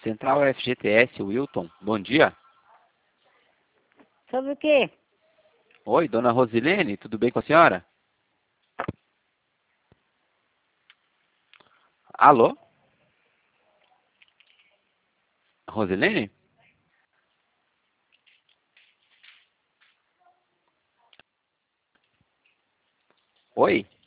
Central FGTS, Wilton. Bom dia. Sobre o quê? Oi, dona Rosilene, tudo bem com a senhora? Alô? Rosilene? Oi?